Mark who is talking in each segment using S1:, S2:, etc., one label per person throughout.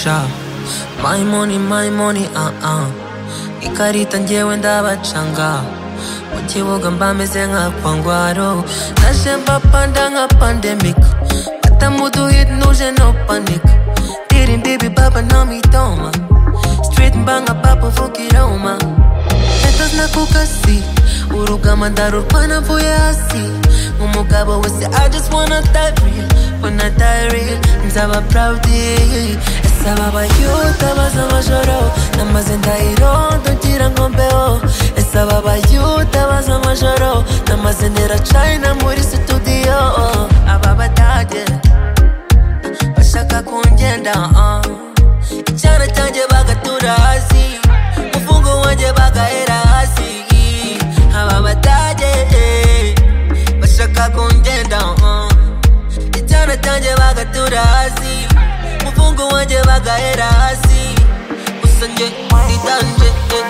S1: sha. My money, ikarita njyewe ndabacanga. Mu kibuga mba meze nka kwangwaro. Naje mbapanda nka pandemic. Ata mudu hit nuje no panic. Didn't baby baba no mi toma. Street mbanga papo fukiroma. Metas na kukasi. Urugama ndarurwana mvuye hasi. Umugabo wese I just wanna die real. When I die real nzaba proud. Esa baba yuta baza majoro. Namaze ndairondo ngira ngombeho. Esa baba yuta baza majoro. Namaze ndera China muri studio. Ababa dage bashaka kungenda. Icyana cyanjye bagatura hasi. Mufungo wanje bagahera hasi. Ababa dage bashaka kungenda. Icyana cyanjye bagatura hasi. Mufungo wanje bagahera hasi. Gusa nje didanje,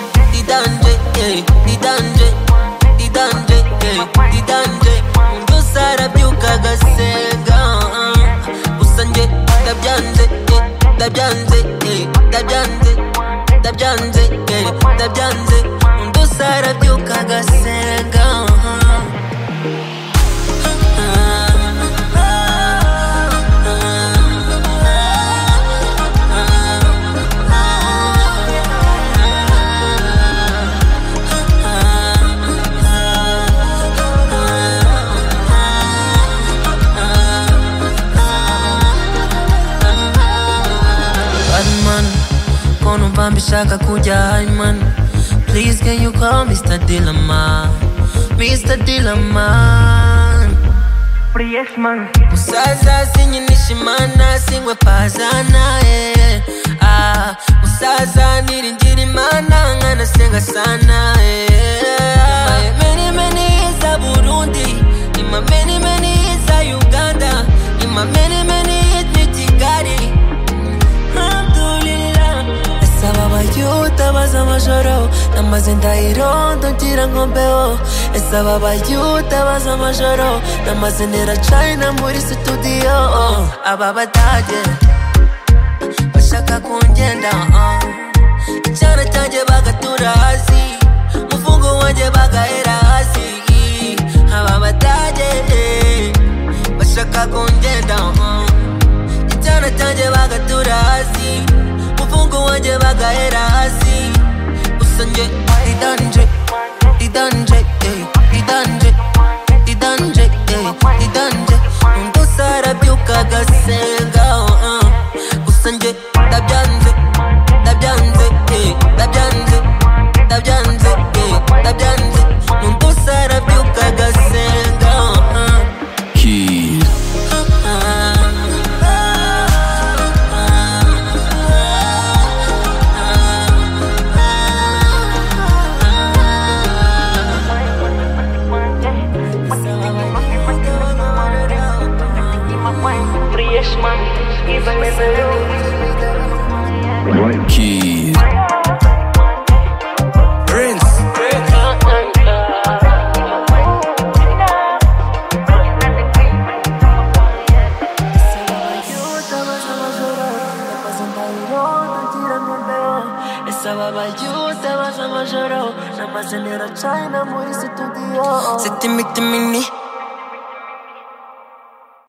S1: umuntu sarabyuka gasenga. Gusa nje ndabyanze, umuntu sarabyuka gasenga. Mbishaka kuja high man. Please can you call Mr. Dillaman? Mr. Dillaman. Fresh man. Musaza sinyinishimana singwe pazana Musaza niringira imana nkana senga sana Many is a Burundi. Ima many is a Uganda. Ima many is Mitigari. Esa baba yuta baza majoro. Namaze ndairondo ngira ngombeho. Esa baba yuta baza majoro. Namaze ndera China muri studio. Ababa dage bashaka kungenda. Icyana cyanjye bagatura hasi. Mufungo wanje bagahera hasi. Ababa dage bashaka kungenda. Icyana cyanjye bagatura hasi. Mufungo wanje bagahera hasi. Gusa nje didanje, umuntu sarabyuka gasenga. Gusa nje ndabyanze, umuntu sarabyuka gasenga.
S2: Kid Kid
S1: Prince. Esa baba yuta baza majoro. Namaze ndera China muri studio. Seti mini